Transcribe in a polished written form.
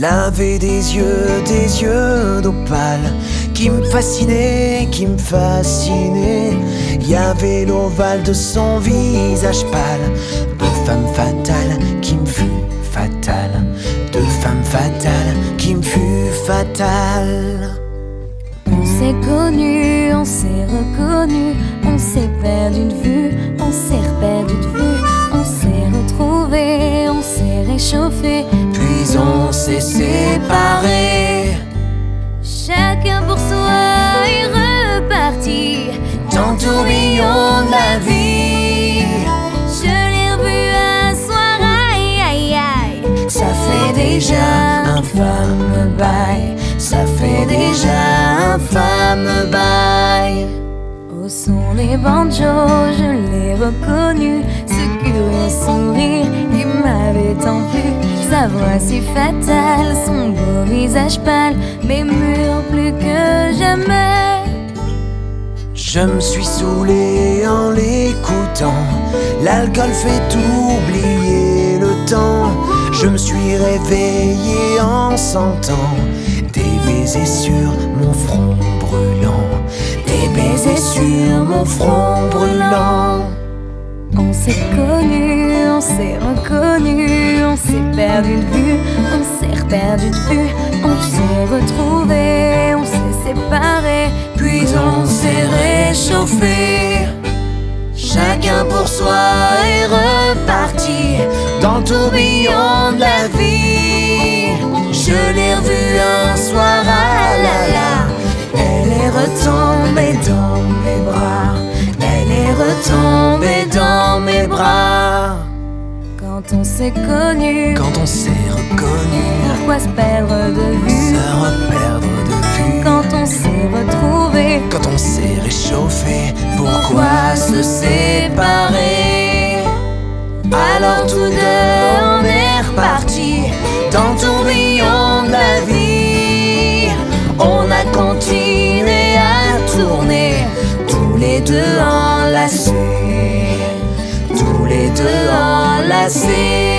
avait des yeux d'opale qui me fascinaient, qui me fascinaient. Il y avait l'ovale de son visage pâle, de femme fatale qui me fut fatale, de femme fatale qui me fut fatale. On s'est connus, on s'est reconnus, on s'est perdu de vue, on s'est reperdu de vue, on s'est retrouvés, on s'est réchauffés, puis on s'est séparés. Chacun pour soi est reparti dans le tourbillon de la vie. Je l'ai revu un soir, aïe aïe aïe. Ça fait déjà un fameux bail, ça fait déjà un fameux bail. Au son des banjos, je l'ai reconnu, ce curieux sourire qui m'avait tant plu, sa voix si fatale, son beau visage pâle, mais mûr plus que jamais. Je me suis saoulé en l'écoutant, l'alcool fait oublier le temps. Je me suis réveillé en sentant des baisers sur mon front brûlant, des baisers sur mon front brûlant. On s'est connus, on s'est reconnus, on s'est perdu de vue, on s'est reperdu de vue, on s'est retrouvés, on s'est séparés, puis on s'est réchauffés. Chacun pour soi est reparti dans le tourbillon de la vie. Je l'ai revue un soir, ah là là, elle est retombée dans mes bras, elle est retombée dans mes bras. Quand on s'est connus, quand on s'est reconnus, pourquoi se perdre de vue, se reperdre de vue. Quand on s'est retrouvés, quand on s'est réchauffé, pourquoi se séparer? Alors tous deux on est repartis dans le tourbillon de la vie. On a continué à tourner, tous les deux enlacés, tous les deux enlacés.